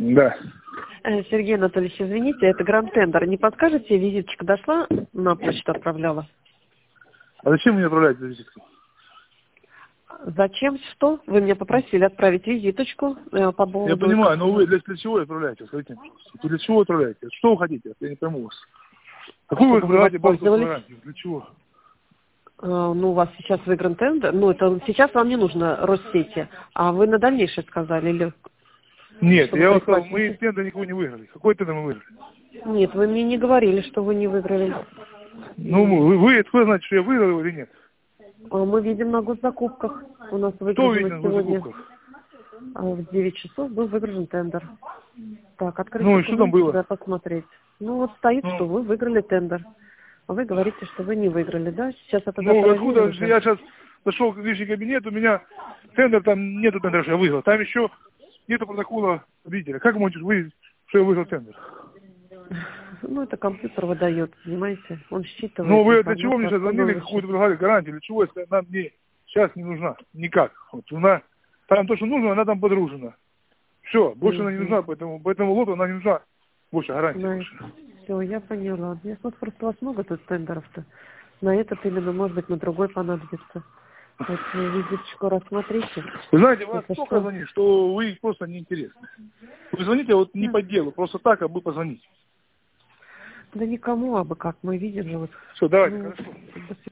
Да. Сергей Анатольевич, извините, это Гранд Тендер. Не подскажете, визиточка дошла, на почту отправляла? А зачем мне отправлять эту визитку? Зачем? Что? Вы меня попросили отправить визиточку по поводу... Я понимаю, но вы для чего отправляете? Скажите, вы для чего отправляете? Что вы хотите? Я не пойму вас. Какую вы отправляете банковскую гарантию? Для чего? Ну, у вас сейчас выигран тендер. Ну, это сейчас вам не нужно Россети. А вы на дальнейшее сказали? Или... Нет, я вам сказал, мы тендер никого не выиграли. Какой тендер мы выиграли? Нет, вы мне не говорили, что вы не выиграли. Ну, вы откуда знаете, что я выиграл или нет? Мы видим на госзакупках. У нас Что выиграно видно на сегодня. госзакупках? В 9 часов был выигран тендер. Так, открыть Ну и что там было? да, посмотреть. Ну, вот стоит, что вы выиграли тендер. А вы говорите, что вы не выиграли, да? Сейчас это Ну, откуда я сейчас зашел в личный кабинет, у меня тендер, там нету тендера, что я выиграл. Там еще нету протокола победителя. Как вы можете выяснить, что я выиграл тендер? Ну, это компьютер выдает, понимаете? Он считывает. Ну, вы для чего мне сейчас звонили, какую-то предлагали гарантию? Для чего, если она мне сейчас не нужна? Никак. Вот она, там то, что нужно, она там подружена. Все, больше она не нужна, поэтому лоту она не нужна. Больше гарантии. Все, я поняла. Я смотрю, просто у вас много тут тендеров-то. На этот именно, может быть, на другой понадобится. Вот визиточку рассмотрите. Вы знаете, вас столько звонит, что вы просто неинтересны. Вы звоните вот не по делу, просто так, а бы позвонить. Да никому, а бы как, мы видим же вот. Все, давайте, хорошо.